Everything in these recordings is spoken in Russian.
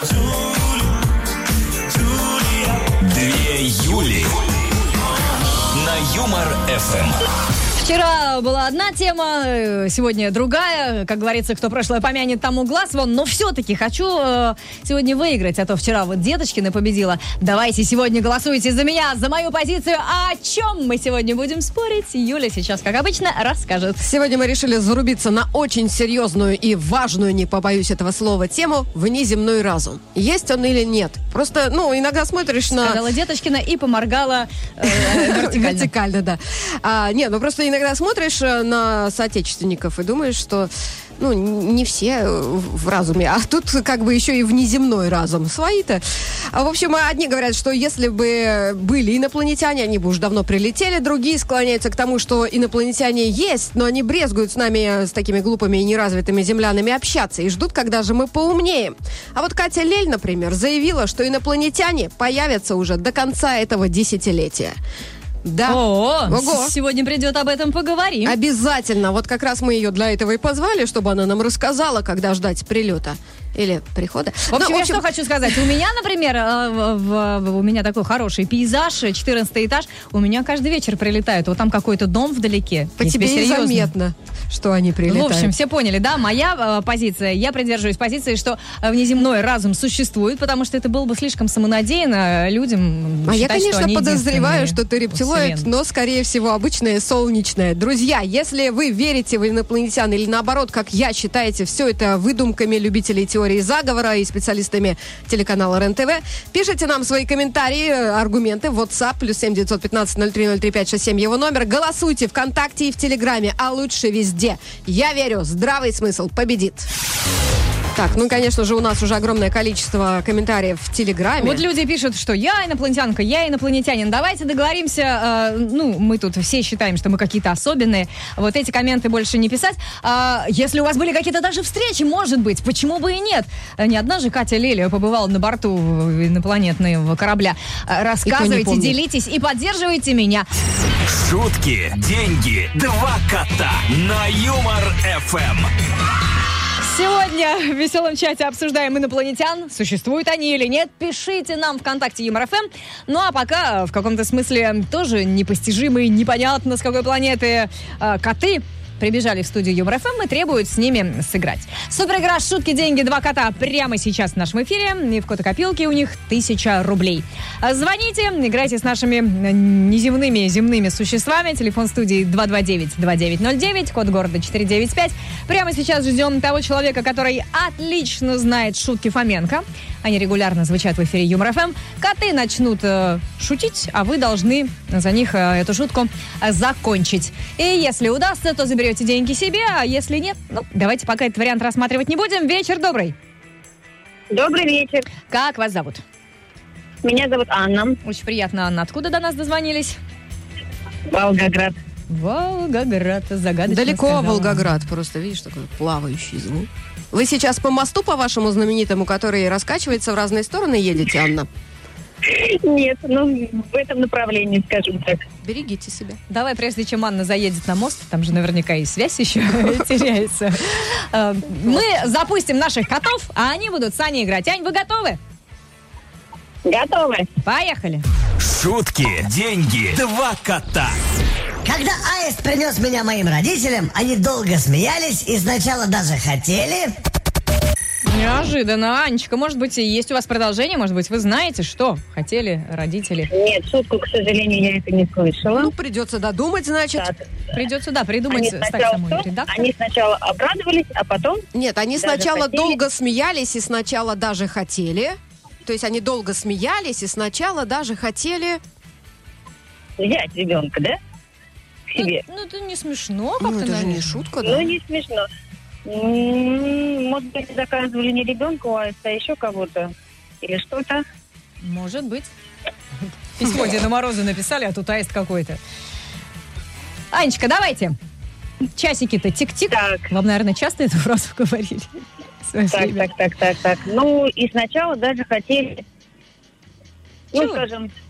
Две Юли на Юмор ФМ. Вчера была одна тема, сегодня другая. Как говорится, кто прошлое помянет, тому глаз вон. Но все-таки хочу сегодня выиграть. А то вчера вот Деточкина победила. Давайте сегодня голосуйте за меня, за мою позицию. А о чем мы сегодня будем спорить? Юля сейчас, как обычно, расскажет. Сегодня мы решили зарубиться на очень серьезную и важную, не побоюсь этого слова, тему «Внеземной разум». Есть он или нет? Просто, иногда смотришь на... Сказала Деточкина и поморгала вертикально. Вертикально, да. Просто иногда смотришь на соотечественников и думаешь, что не все в разуме, а тут как бы еще и внеземной разум. Свои-то. В общем, одни говорят, что если бы были инопланетяне, они бы уже давно прилетели. Другие склоняются к тому, что инопланетяне есть, но они брезгуют с нами, с такими глупыми и неразвитыми землянами общаться и ждут, когда же мы поумнеем. А вот Катя Лель, например, заявила, что инопланетяне появятся уже до конца этого десятилетия. Да. Ого. Сегодня придет об этом поговорим. Обязательно. Вот как раз мы ее для этого и позвали, чтобы она нам рассказала, когда ждать прилета. Или прихода. В общем, я что хочу сказать. У меня, например, у меня такой хороший пейзаж, 14 этаж. У меня каждый вечер прилетают. Вот там какой-то дом вдалеке. По тебе и заметно, что они прилетают. В общем, все поняли, да? Моя позиция, я придерживаюсь позиции, что внеземной разум существует, потому что это было бы слишком самонадеянно людям считать, я, конечно, что они подозреваю, что ты рептилоид, но, скорее всего, обычное солнечное. Друзья, если вы верите в инопланетян или, наоборот, как я, считаете все это выдумками любителей теории заговора и специалистами телеканала РЕН-ТВ, пишите нам свои комментарии, аргументы в WhatsApp, +7 915 03 03 567 его номер. Голосуйте ВКонтакте и в Телеграме, а лучше везде. Я верю, здравый смысл победит. Так, конечно же, у нас уже огромное количество комментариев в Телеграме. Вот люди пишут, что я инопланетянка, я инопланетянин. Давайте договоримся. Мы тут все считаем, что мы какие-то особенные. Вот эти комменты больше не писать. Если у вас были какие-то даже встречи, может быть, почему бы и нет? Не одна же Катя Лель побывала на борту инопланетного корабля. Рассказывайте, делитесь и поддерживайте меня. Шутки, деньги, два кота на Юмор ФМ. Сегодня в веселом чате обсуждаем инопланетян. Существуют они или нет? Пишите нам ВКонтакте Юмор ФМ. Ну а пока в каком-то смысле тоже непостижимые, непонятно с какой планеты коты прибежали в студию Юмор ФМ и требуют с ними сыграть. Суперигра «Шутки, деньги, два кота» прямо сейчас в нашем эфире. И в котокопилке у них 1000 рублей. Звоните, играйте с нашими неземными земными существами. Телефон студии 229-2909, код города 495. Прямо сейчас ждем того человека, который отлично знает шутки Фоменко. Они регулярно звучат в эфире Юмор ФМ. Коты начнут шутить, а вы должны за них эту шутку закончить. И если удастся, то заберете деньги себе, а если нет, давайте пока этот вариант рассматривать не будем. Вечер добрый. Добрый вечер. Как вас зовут? Меня зовут Анна. Очень приятно, Анна. Откуда до нас дозвонились? Волгоград. Волгоград, загадочно Далеко сказала. Волгоград, просто видишь, такой плавающий звук. Вы сейчас по мосту, по вашему знаменитому, который раскачивается в разные стороны, едете, Анна? Нет, в этом направлении, скажем так. Берегите себя. Давай, прежде чем Анна заедет на мост, там же наверняка и связь еще теряется, мы запустим наших котов, а они будут с Аней играть. Ань, вы готовы? Готовы. Поехали. Шутки, деньги, два кота. Когда аист принес меня моим родителям, они долго смеялись и сначала даже хотели... Неожиданно. Анечка, может быть, и есть у вас продолжение? Может быть, вы знаете, что хотели родители? Нет, шутку, к сожалению, я это не слышала. Придется додумать, значит. Да. Придется, придумать, стать самой редактором. Они сначала обрадовались, а потом... Нет, они сначала долго смеялись и сначала даже хотели. То есть они долго смеялись и сначала даже хотели... Взять ребенка, да? К себе. Это не смешно как-то, это же наверное. не шутка, да? Не смешно. Может быть, заказывали не ребенку, а еще кого-то. Или что-то. Может быть. Письмо Деду Морозу написали, а тут аист какой-то. Анечка, давайте. Часики-то тик-тик. Так. Вам, наверное, часто эту фразу говорили? Так. И сначала даже хотели, скажем,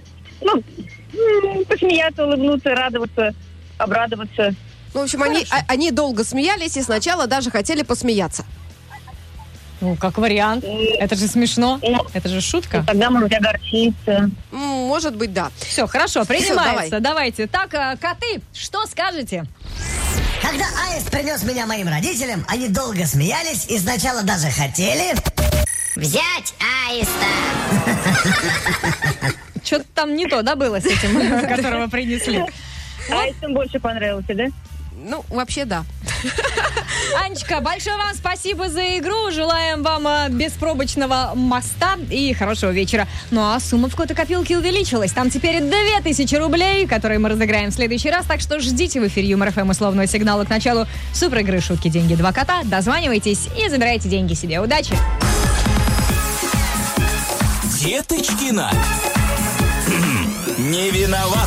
посмеяться, улыбнуться, радоваться, обрадоваться. В общем, они долго смеялись и сначала даже хотели посмеяться. Ну, как вариант. Это же смешно. Это же шутка. Тогда, может, огорчиться. Может быть, да. Все, хорошо, принимается. Давайте. Так, коты, что скажете? Когда аист принес меня моим родителям, они долго смеялись и сначала даже хотели... Взять аиста! Что-то там не то, да, было с этим, которого принесли? Аист им больше понравился, да? Ну, вообще, да. Анечка, большое вам спасибо за игру. Желаем вам беспробочного моста и хорошего вечера. Ну а сумма в кота-копилке увеличилась. Там теперь 2000 рублей, которые мы разыграем в следующий раз. Так что ждите в эфире Юмор ФМ условного сигнала к началу супер игры «Шутки, деньги, два кота». Дозванивайтесь и забирайте деньги себе. Удачи! Деточкина. Не виноват.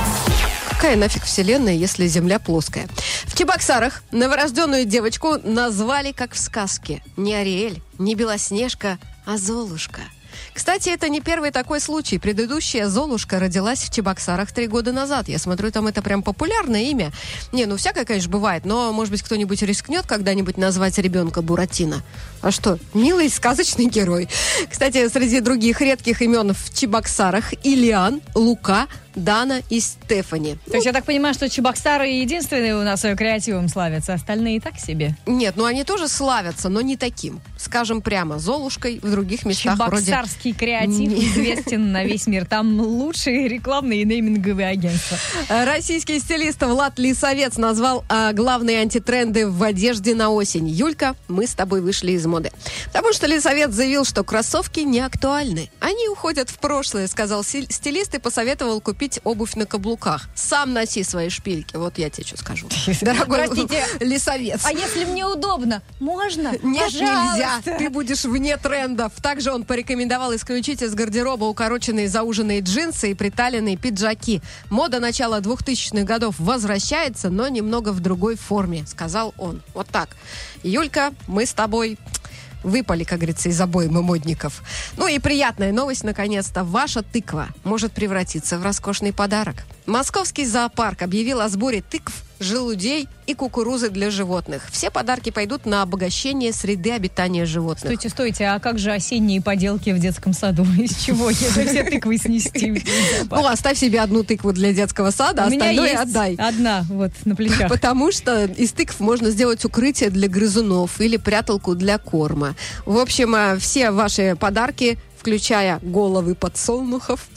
Какая нафиг вселенная, если Земля плоская? В Чебоксарах новорожденную девочку назвали, как в сказке, не Ариэль, не Белоснежка, а Золушка. Кстати, это не первый такой случай. Предыдущая Золушка родилась в Чебоксарах 3 года назад. Я смотрю, там это прям популярное имя. Не, ну всякое, конечно, бывает, но, может быть, кто-нибудь рискнет когда-нибудь назвать ребенка Буратино. А что? Милый сказочный герой. Кстати, среди других редких имен в Чебоксарах Ильян, Лука, Дана и Стефани. То есть я так понимаю, что Чебоксары единственные у нас креативом славятся, остальные так себе? Нет, ну они тоже славятся, но не таким. Скажем прямо, Золушкой в других местах Чебоксарский креатив известен на весь мир. Там лучшие рекламные и нейминговые агентства. Российский стилист Влад Лисовец назвал главные антитренды в одежде на осень. Юлька, мы с тобой вышли из моды. Потому что Лисовец заявил, что кроссовки не актуальны. Они уходят в прошлое, сказал стилист и посоветовал купить обувь на каблуках. Сам носи свои шпильки. Вот я тебе что скажу. Дорогой Лисовец. А если мне удобно? Можно? Нет, пожалуйста. нельзя. Ты будешь вне трендов. Также он порекомендовал исключить из гардероба укороченные зауженные джинсы и приталенные пиджаки. Мода начала 2000-х годов возвращается, но немного в другой форме, сказал он. Вот так. Юлька, мы с тобой... выпали, как говорится, из обоймы модников. Ну и приятная новость, наконец-то. Ваша тыква может превратиться в роскошный подарок. Московский зоопарк объявил о сборе тыкв, желудей и кукурузы для животных. Все подарки пойдут на обогащение среды обитания животных. Стойте, а как же осенние поделки в детском саду? Из чего? Если все тыквы снести? Ну, оставь себе одну тыкву для детского сада, а остальное отдай. Одна, вот, на плечах. Потому что из тыкв можно сделать укрытие для грызунов или пряталку для корма. В общем, все ваши подарки, включая головы подсолнухов,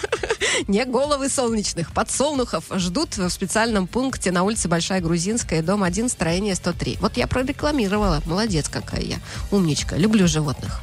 не головы солнечных, подсолнухов, ждут в специальном пункте на улице Большая Грузинская, дом 1, строение 103. Вот я прорекламировала. Молодец какая я. Умничка. Люблю животных.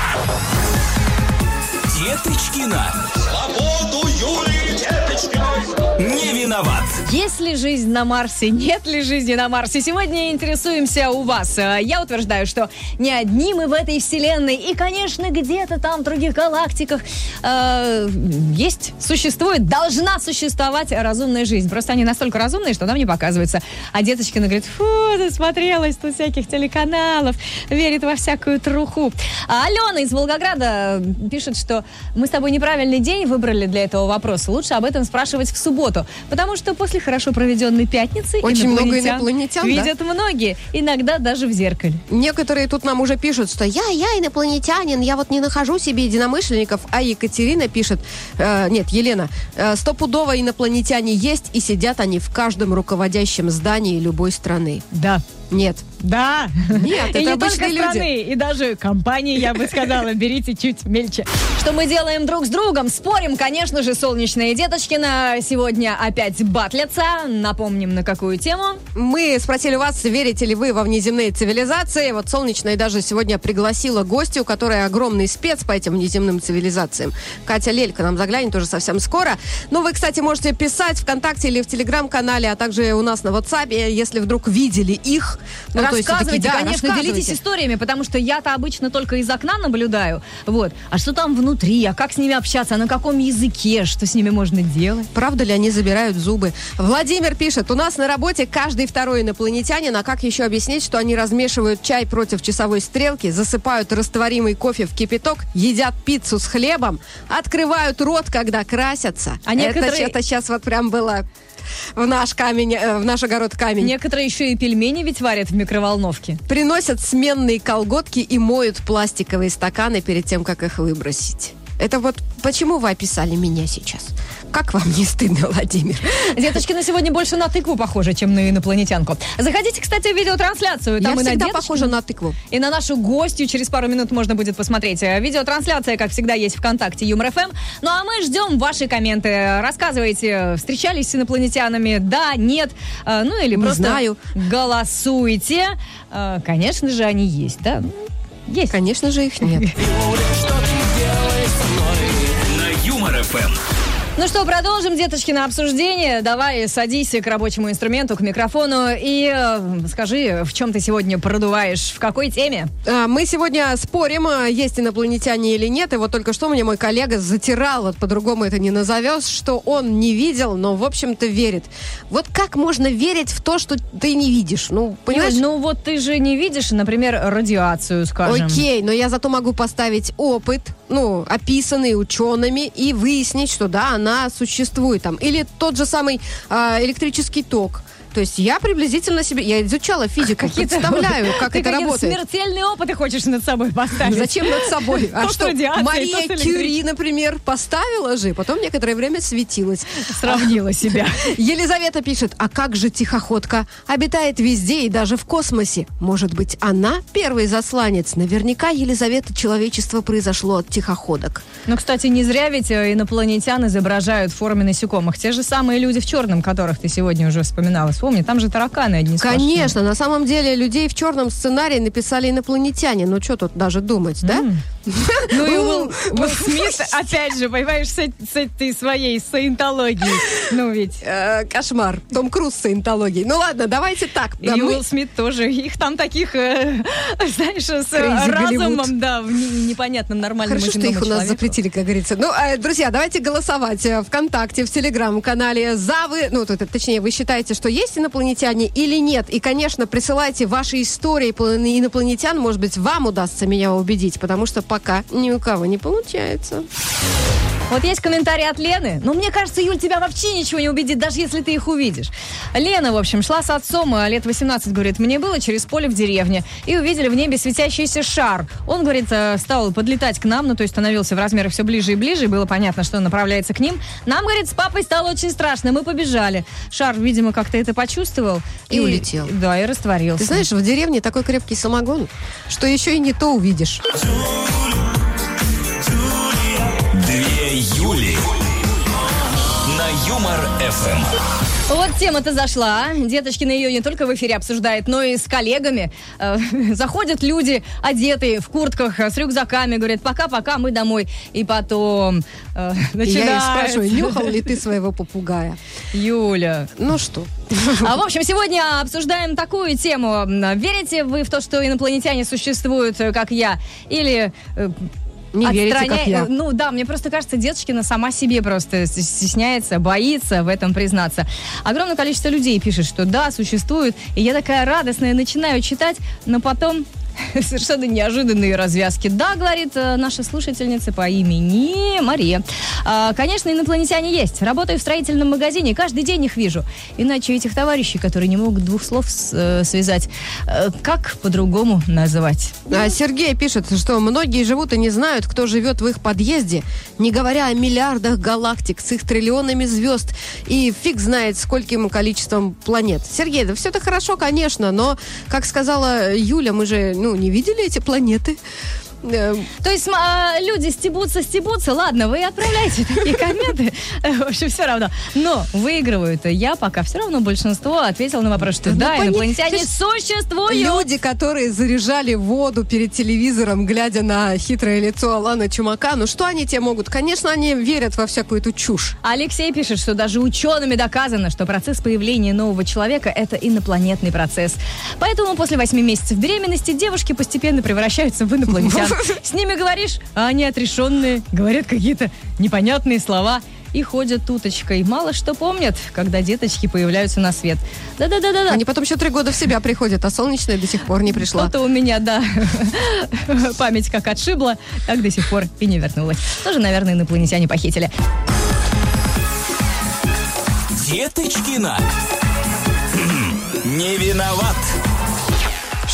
Деточкина. Свободу Юлии Деточкиной. Не виноват. Есть ли жизнь на Марсе? Нет ли жизни на Марсе? Сегодня интересуемся у вас. Я утверждаю, что не одни мы в этой вселенной. И, конечно, где-то там в других галактиках существует, должна существовать разумная жизнь. Просто они настолько разумные, что нам не показываются. А Деточкина говорит, засмотрелась тут всяких телеканалов, верит во всякую труху. А Алена из Волгограда пишет, что мы с тобой неправильный день выбрали для этого вопроса. Лучше об этом спрашивать в субботу. Потому что после хорошо проведенной пятницы очень много инопланетян видят многие, иногда даже в зеркале. Некоторые тут нам уже пишут, что я инопланетянин, я вот не нахожу себе единомышленников, а Екатерина пишет, Елена, стопудово инопланетяне есть, и сидят они в каждом руководящем здании любой страны. Да. Нет. Да. Нет, это обычные люди. Страны, и даже компании, я бы сказала, берите чуть мельче. Что мы делаем друг с другом? Спорим, конечно же, Солнечная и Деточкина сегодня опять батлятся. Напомним, на какую тему. Мы спросили вас, верите ли вы во внеземные цивилизации. Вот Солнечная даже сегодня пригласила гостью, которая огромный спец по этим внеземным цивилизациям. Катя Лелька нам заглянет уже совсем скоро. Но вы, кстати, можете писать ВКонтакте или в Телеграм-канале, а также у нас на WhatsApp, если вдруг видели их. Рассказывайте, конечно, делитесь историями, потому что я-то обычно только из окна наблюдаю. Вот. А что там внутри? А как с ними общаться? А на каком языке? Что с ними можно делать? Правда ли они забирают зубы? Владимир пишет, у нас на работе каждый второй инопланетянин, а как еще объяснить, что они размешивают чай против часовой стрелки, засыпают растворимый кофе в кипяток, едят пиццу с хлебом, открывают рот, когда красятся. А некоторые... Это сейчас вот прям было... в наш огород камень. Некоторые еще и пельмени ведь варят в микроволновке. Приносят сменные колготки и моют пластиковые стаканы перед тем, как их выбросить. Это вот почему вы описали меня сейчас? Как вам не стыдно, Владимир? Деточки на сегодня больше на тыкву похожи, чем на инопланетянку. Заходите, кстати, в видеотрансляцию. Там Я и всегда на похожа на тыкву. И на нашу гостью через пару минут можно будет посмотреть. Видеотрансляция, как всегда, есть ВКонтакте Юмор ФМ. Ну а мы ждем ваши комменты. Рассказывайте, встречались с инопланетянами, да, нет, ну или Не просто знаю. голосуйте. Конечно же, они есть, да? Есть. Конечно же, их нет. На Юмор ФМ. Ну что, продолжим, деточки, на обсуждение. Давай, садись к рабочему инструменту, к микрофону и скажи, в чем ты сегодня продуваешь, в какой теме? Мы сегодня спорим, есть инопланетяне или нет. И вот только что мне мой коллега затирал, вот по-другому это не назовешь, что он не видел, но, в общем-то, верит. Вот как можно верить в то, что ты не видишь? Ну, понимаешь? Юль, ну вот ты же не видишь, например, радиацию, скажем. Окей, но я зато могу поставить опыт, ну, описанный учеными, и выяснить, что да, она существует там. Или тот же самый электрический ток. То есть я приблизительно себе... Я изучала физику, представляю, как это работает. Смертельные опыты хочешь над собой поставить? Зачем над собой? А То с что, радиацией, Мария то с Кюри, электричеством. например, поставила же, потом некоторое время светилась. Сравнила себя. Елизавета пишет, а как же тихоходка? Обитает везде и даже в космосе. Может быть, она первый засланец? Наверняка, Елизавета, человечество произошло от тихоходок. Ну, кстати, не зря ведь инопланетян изображают в форме насекомых. Те же самые люди в черном, которых ты сегодня уже вспоминала. Вспомни, там же тараканы одни сплошные. Конечно, на самом деле людей в черном сценарии написали инопланетяне. Ну, что тут даже думать, да? Ну и Уилл Смит, опять же, понимаешь, с этой своей саентологией. Ну ведь... Кошмар. Том Круз с саентологией. Ну ладно, давайте так. И Уилл Смит тоже. Их там таких, знаешь, с Crazy разумом, Hollywood. да, в непонятном нормальном Хорошо, что их у нас запретили, как говорится. Ну, друзья, давайте голосовать ВКонтакте, в Телеграм-канале за вы, ну, точнее, вы считаете, что есть инопланетяне или нет. И, конечно, присылайте ваши истории про инопланетян. Может быть, вам удастся меня убедить, потому что пока ни у кого не получается. Вот есть комментарий от Лены. Ну, мне кажется, Юль, тебя вообще ничего не убедит, даже если ты их увидишь. Лена, в общем, шла с отцом, лет 18, говорит, мне было через поле в деревне, и увидели в небе светящийся шар. Он, говорит, стал подлетать к нам, ну, то есть становился в размерах все ближе и ближе, и было понятно, что он направляется к ним. Нам, говорит, с папой стало очень страшно, мы побежали. Шар, видимо, как-то это почувствовал. И улетел. Да, и растворился. Ты знаешь, в деревне такой крепкий самогон, что еще и не то увидишь. Две Юли. На Юмор ФМ. Вот тема-то зашла. Деточки на ее не только в эфире обсуждают, но и с коллегами. Заходят люди, одетые в куртках, с рюкзаками, говорят, пока-пока, мы домой. И потом начинают... Я их спрашиваю, нюхал ли ты своего попугая? Юля. Ну что? В общем, сегодня обсуждаем такую тему. Верите вы в то, что инопланетяне существуют, как я? Или... Не верите, как я. Ну да, мне просто кажется, Деточкина сама себе просто стесняется, боится в этом признаться. Огромное количество людей пишет, что да, существует. И я такая радостная, начинаю читать, но потом совершенно неожиданные развязки. Да, говорит наша слушательница по имени Мария. Конечно, инопланетяне есть. Работаю в строительном магазине, каждый день их вижу. Иначе этих товарищей, которые не могут двух слов связать, как по-другому назвать? Сергей пишет, что многие живут и не знают, кто живет в их подъезде, не говоря о миллиардах галактик с их триллионами звезд и фиг знает скольким количеством планет. Сергей, да все это хорошо, конечно, но, как сказала Юля, мы же, не видели эти планеты. То есть люди стебутся, ладно, вы отправляйте такие комменты, в общем, все равно. Но выигрывают я пока все равно большинство ответил на вопрос, что да, инопланетяне существуют. Люди, которые заряжали воду перед телевизором, глядя на хитрое лицо Алана Чумака, что они те могут? Конечно, они верят во всякую эту чушь. Алексей пишет, что даже учеными доказано, что процесс появления нового человека – это инопланетный процесс. Поэтому после 8 месяцев беременности девушки постепенно превращаются в инопланетян. С ними говоришь, а они отрешенные, говорят какие-то непонятные слова и ходят уточкой. Мало что помнят, когда деточки появляются на свет. Да-да-да-да. Они потом еще 3 года в себя приходят, а солнечная до сих пор не пришла. Что-то у меня, да, память как отшибла, так до сих пор и не вернулась. Тоже, наверное, инопланетяне похитили. Деточкина. Не виноват.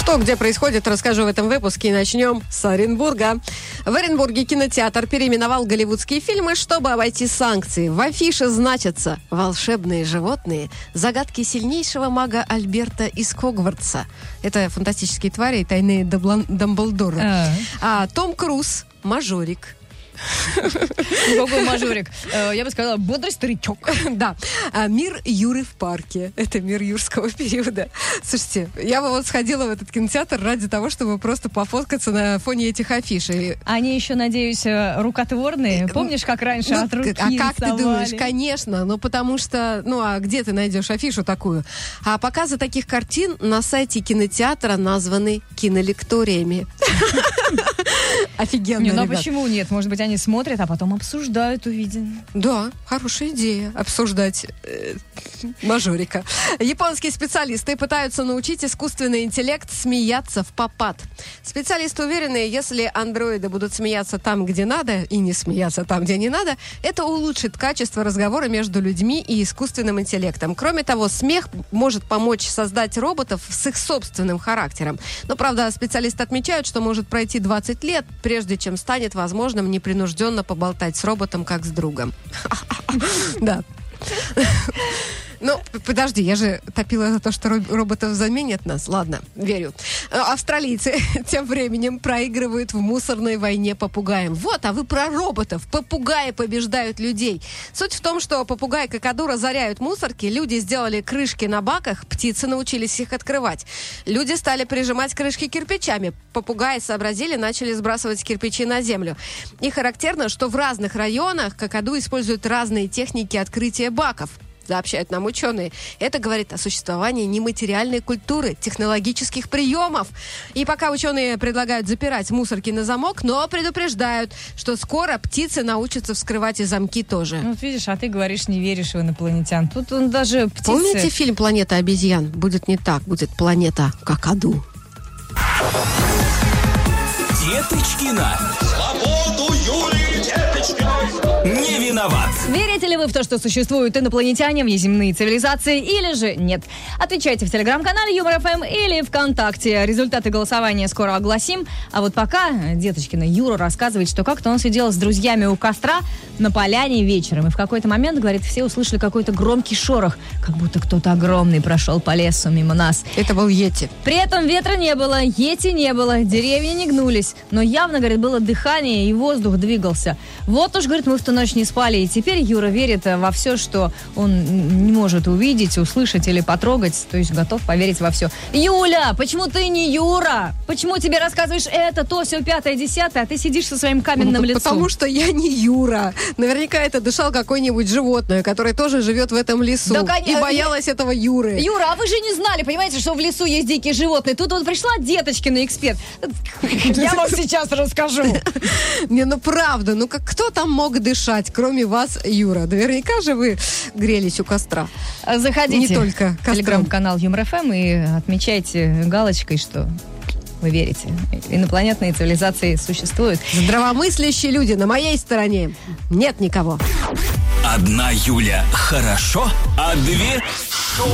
Что где происходит, расскажу в этом выпуске. И начнем с Оренбурга. В Оренбурге кинотеатр переименовал голливудские фильмы, чтобы обойти санкции. В афише значатся «Волшебные животные», «Загадки сильнейшего мага Альберта из Хогвартса». Это «Фантастические твари» и «Тайны Дамблдора». А Том Круз «Мажорик». Какой мажорик? Я бы сказала, бодрый старичок. Да. «Мир Юры в парке». Это мир юрского периода. Слушайте, я бы вот сходила в этот кинотеатр ради того, чтобы просто пофоткаться на фоне этих афиш. Они еще, надеюсь, рукотворные. Помнишь, как раньше от руки А как рисовали? ты думаешь? Конечно. Ну, потому что... Ну, а где ты найдешь афишу такую? А показы таких картин на сайте кинотеатра названы кинолекториями. Офигенно, Ну, а ребят. почему нет? Может быть, они смотрят, а потом обсуждают увиденное. Да, хорошая идея обсуждать мажорика. Японские специалисты пытаются научить искусственный интеллект смеяться в попад. Специалисты уверены, если андроиды будут смеяться там, где надо, и не смеяться там, где не надо, это улучшит качество разговора между людьми и искусственным интеллектом. Кроме того, смех может помочь создать роботов с их собственным характером. Но, правда, специалисты отмечают, что может пройти 20 лет, прежде чем станет возможным непринужденно поболтать с роботом, как с другом. Да. Ну, подожди, я же топила за то, что роботов заменят нас. Ладно, верю. Австралийцы тем временем проигрывают в мусорной войне попугаям. Вот, а вы про роботов. Попугаи побеждают людей. Суть в том, что попугаи какаду разоряют мусорки, люди сделали крышки на баках, птицы научились их открывать. Люди стали прижимать крышки кирпичами. Попугаи сообразили, начали сбрасывать кирпичи на землю. И характерно, что в разных районах какаду используют разные техники открытия баков. Сообщают нам ученые. Это говорит о существовании нематериальной культуры, технологических приемов. И пока ученые предлагают запирать мусорки на замок, но предупреждают, что скоро птицы научатся вскрывать и замки тоже. Ну, вот видишь, а ты говоришь, не веришь в инопланетян. Тут он даже птицы... Помните фильм «Планета обезьян»? Будет не так, будет «Планета какаду». Деточкина. Свободу Юлии Деточкиной. Не виноват. Верите ли вы в то, что существуют инопланетяне, внеземные цивилизации, или же нет? Отвечайте в телеграм-канале Юмор ФМ или ВКонтакте. Результаты голосования скоро огласим. А вот пока Деточкина Юра рассказывает, что как-то он сидел с друзьями у костра на поляне вечером. И в какой-то момент, говорит, все услышали какой-то громкий шорох, как будто кто-то огромный прошел по лесу мимо нас. Это был Йети. При этом ветра не было, йети не было, деревья не гнулись, но явно, говорит, было дыхание и воздух двигался. Вот уж, говорит, мы в ту ночь не спали, и теперь Юра верит во все, что он не может увидеть, услышать или потрогать, то есть готов поверить во все. Юля, почему ты не Юра? Почему тебе рассказываешь это, то, все, 5, 10, а ты сидишь со своим каменным лицом? Потому что я не Юра. Наверняка это дышал какое-нибудь животное, которое тоже живет в этом лесу. Да, и боялась этого Юры. Юра, а вы же не знали, понимаете, что в лесу есть дикие животные. Тут вот пришла Деточкина эксперт. Я вам сейчас расскажу. Не, ну правда, ну как кто там мог дышать, кроме вас, Юра? Наверняка же вы грелись у костра. Заходите Не только в костром. телеграм-канал Юмор ФМ и отмечайте галочкой, что вы верите. Инопланетные цивилизации существуют. Здравомыслящие люди на моей стороне. Нет никого. Одна Юля хорошо, а две шоу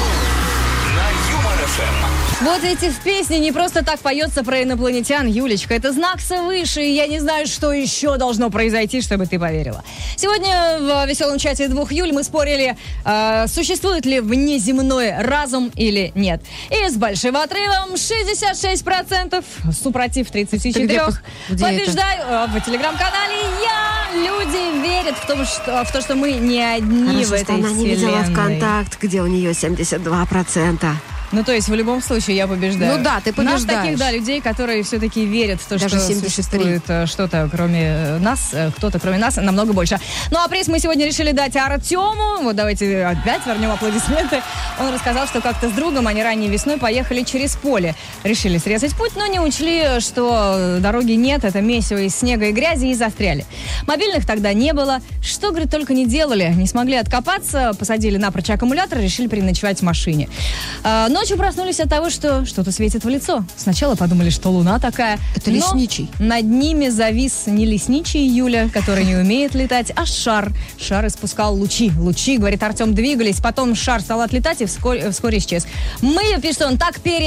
на Юмор ФМ. Вот эти в песне не просто так поется про инопланетян, Юлечка. Это знак свыше, и я не знаю, что еще должно произойти, чтобы ты поверила. Сегодня в веселом чате 2 Юль мы спорили, существует ли внеземной разум или нет. И с большим отрывом 66%, супротив 34%. Где Побеждаю в телеграм-канале я. Люди верят в то, что мы не одни в этой вселенной. ВКонтакт, где у нее 72%. Ну, то есть, в любом случае, я побеждаю. Ну да, ты побеждаешь. Нас таких, да, людей, которые все-таки верят в то, Даже что 73. существует что-то кроме нас, кто-то кроме нас, намного больше. Ну, а приз мы сегодня решили дать Артему. Вот давайте опять вернем аплодисменты. Он рассказал, что как-то с другом они ранней весной поехали через поле. Решили срезать путь, но не учли, что дороги нет, это месиво из снега и грязи, и застряли. Мобильных тогда не было. Что, говорит, только не делали. Не смогли откопаться, посадили напрочь аккумулятор, решили переночевать в машине. Ночью проснулись от того, что что-то светит в лицо. Сначала подумали, что луна такая. Это лесничий. Над ними завис не лесничий Юля, который не умеет летать, а шар. Шар испускал лучи. Лучи, говорит Артем, двигались. Потом шар стал отлетать и вскоре исчез. Мы, пишет он, так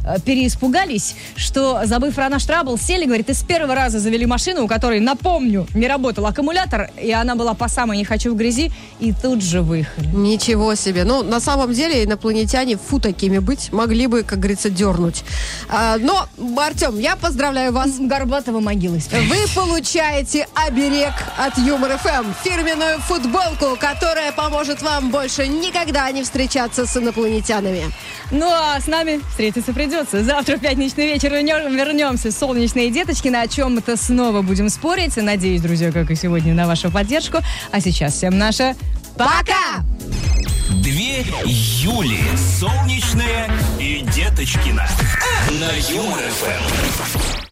переиспугались, что, забыв про наш трабл, сели, говорит, и с первого раза завели машину, у которой, напомню, не работал аккумулятор, и она была по самой не хочу в грязи, и тут же выехали. Ничего себе. Ну, на самом деле, инопланетяне такими быть, могли бы, как говорится, дернуть. Но, Артем, я поздравляю вас. Горбатого могилы. Вы получаете оберег от Юмор ФМ. Фирменную футболку, которая поможет вам больше никогда не встречаться с инопланетянами. Ну, а с нами встретиться придется. Завтра в пятничный вечер вернемся с «Солнечные деточки», на чем-то снова будем спорить. Надеюсь, друзья, как и сегодня, на вашу поддержку. А сейчас всем наше пока! Две Юли, Солнечная и Деточкина. На Юмор ФМ.